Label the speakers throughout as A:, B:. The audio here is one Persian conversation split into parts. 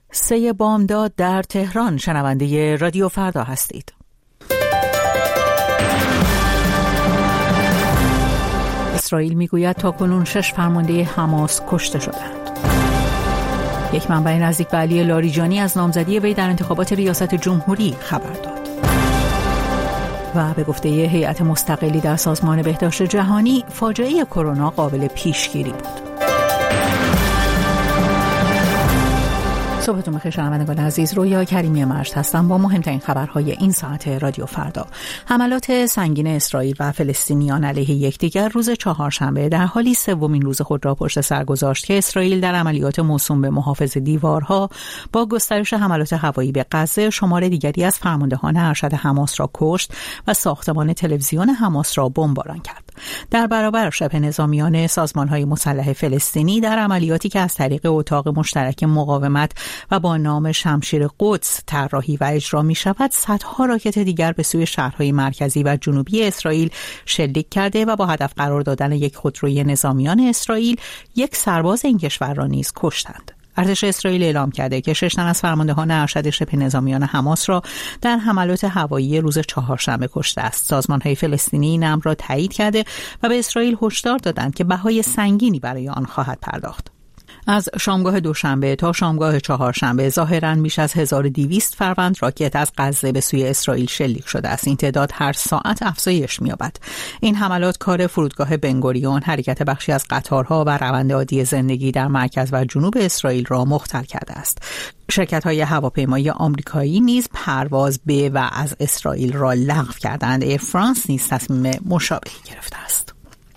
A: 3 بامداد در تهران. شنونده رادیو فردا هستید. اسرائیل میگوید تاکنون 6 فرمانده حماس کشته شدند. یک منبع نزدیک به علی لاریجانی از نامزدی وی در انتخابات ریاست جمهوری خبر داد. و به گفته هیئت مستقلی در سازمان بهداشت جهانی، فاجعه کرونا قابل پیشگیری بود. صبحتون بخیر شنوندگان عزیز، رویا کریمی مجد هستم با مهمترین خبرهای این ساعت رادیو فردا. حملات سنگین اسرائیل و فلسطینیان علیه یکدیگر روز چهارشنبه در حالی سومین روز خود را پشت سر گذاشت که اسرائیل در عملیات موسوم به محافظ دیوارها با گسترش حملات هوایی به غزه شمار دیگری از فرماندهان ارشد حماس را کشت و ساختمان تلویزیون حماس را بمباران کرد. در برابر شبه نظامیان سازمان‌های مسلح فلسطینی در عملیاتی که از طریق اتاق مشترک مقاومت و با نام شمشیر قدس طراحی و اجرا می شود، صدها راکت دیگر به سوی شهرهای مرکزی و جنوبی اسرائیل شلیک کرده و با هدف قرار دادن یک خودروی نظامیان اسرائیل یک سرباز این کشور را نیز کشتند. ارتش اسرائیل اعلام کرده که 6 تن از فرماندهان ارشد شبه نظامیان حماس را در حملات هوایی روز چهارشنبه کشته است. سازمان‌های فلسطینی این امر را تایید کرده و به اسرائیل هشدار دادند که بهای سنگینی برای آن خواهد پرداخت. از شامگاه دوشنبه تا شامگاه چهارشنبه ظاهراً بیش از 1200 فروند راکت از غزه به سوی اسرائیل شلیک شده است. این تعداد هر ساعت افزایش می‌یابد. این حملات کار فرودگاه بنگوریون، حرکت بخشی از قطارها و روند عادی زندگی در مرکز و جنوب اسرائیل را مختل کرده است. شرکت‌های هواپیمایی آمریکایی نیز پرواز به و از اسرائیل را لغو کردند. ایر فرانس نیز تصمیم مشابهی گرفته است.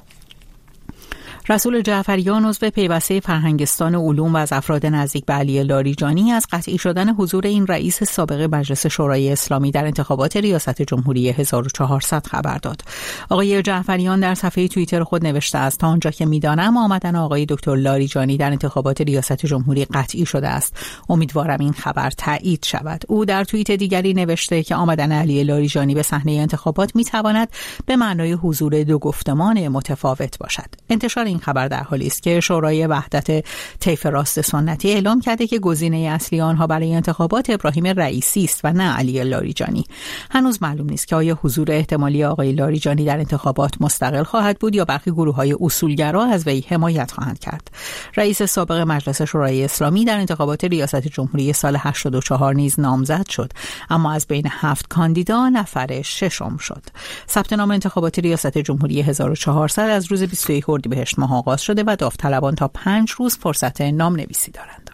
A: رسول جعفریان عضو پیوسته فرهنگستان علوم و از افراد نزدیک به علی لاریجانی از قطعی شدن حضور این رئیس سابق مجلس شورای اسلامی در انتخابات ریاست جمهوری 1400 خبر داد. آقای جعفریان در صفحه توییتر خود نوشته است: تا آنجا که می‌دانم آمدن آقای دکتر لاریجانی در انتخابات ریاست جمهوری قطعی شده است. امیدوارم این خبر تایید شود. او در توییت دیگری نوشته که آمدن علی لاریجانی به صحنه انتخابات می‌تواند به معنای حضور دو گفتمان متفاوت باشد. انتشار این خبر در حالی است که شورای وحدت طیف راست سنتی اعلام کرده که گزینه اصلی آنها برای انتخابات ابراهیم رئیسی است و نه علی لاریجانی. هنوز معلوم نیست که آیا حضور احتمالی آقای لاریجانی در انتخابات مستقل خواهد بود یا برخی گروه‌های اصولگرا از وی حمایت خواهند کرد. رئیس سابق مجلس شورای اسلامی در انتخابات ریاست جمهوری سال 84 نیز نامزد شد، اما از بین 7 کاندیدا نفر ششم شد. ثبت نام انتخابات ریاست جمهوری 1400 از روز 21 اردیبهشت ماه آغاز شده و داوطلبان تا 5 روز فرصت نام‌نویسی دارند.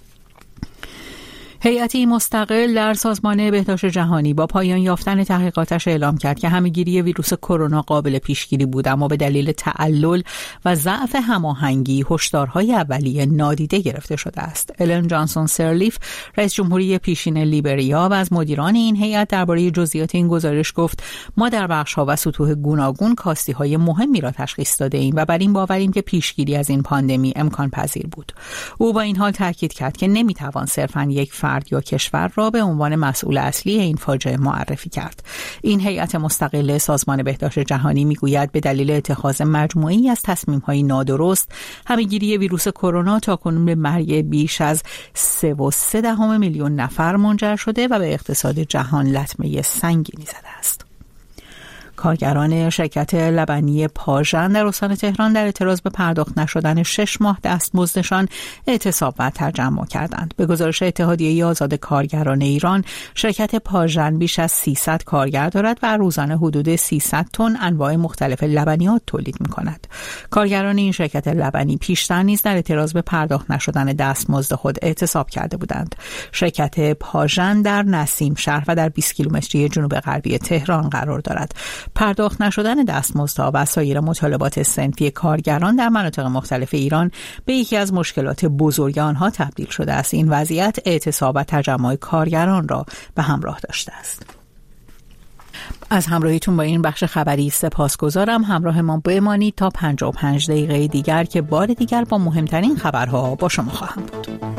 A: هیئتی مستقل در سازمان بهداشت جهانی با پایان یافتن تحقیقاتش اعلام کرد که همه‌گیری ویروس کرونا قابل پیشگیری بود، اما به دلیل تعلل و ضعف هماهنگی هشدارهای اولیه نادیده گرفته شده است. الن جانسون سرلیف، رئیس جمهوری پیشین لیبریا و از مدیران این هیئت درباره جزئیات این گزارش گفت: ما در بخش‌ها و سطوح گوناگون کاستی‌های مهمی را تشخیص داده‌ایم و بر این باوریم که پیشگیری از این پاندمی امکان پذیر بود. او با این حال تاکید کرد که نمی‌توان صرفاً یک فرد یا کشور را به عنوان مسئول اصلی این فاجعه معرفی کرد. این هیئت مستقل سازمان بهداشت جهانی میگوید به دلیل اتخاذ مجموعه‌ای از تصمیم‌های نادرست، همه‌گیری ویروس کرونا تاکنون به مرگ بیش از 3.3 میلیون نفر منجر شده و به اقتصاد جهان لطمه سنگینی زده است. کارگران شرکت لبنی پاژن در استان تهران در اعتراض به پرداخت نشدن 6 ماه دستمزدشان اعتصاب و تجمع کردند. به گزارش اتحادیه آزاد کارگران ایران، شرکت پاژن بیش از 300 کارگر دارد و روزانه حدود 300 تن انواع مختلف لبنیات تولید می‌کند. کارگران این شرکت لبنی پیشتر نیز در اعتراض به پرداخت نشدن دستمزد خود اعتصاب کرده بودند. شرکت پاژن در نسیم شهر و در 20 کیلومتری جنوب غربی تهران قرار دارد. پرداخت نشدن دستمزدها و سایر مطالبات صنفی کارگران در مناطق مختلف ایران به یکی از مشکلات بزرگ آنها تبدیل شده است. این وضعیت اعتصاب و تجمع کارگران را به همراه داشته است. از همراهیتون با این بخش خبری سپاسگزارم. همراه ما بمانید تا 55 دقیقه دیگر که بار دیگر با مهمترین خبرها با شما خواهم بود.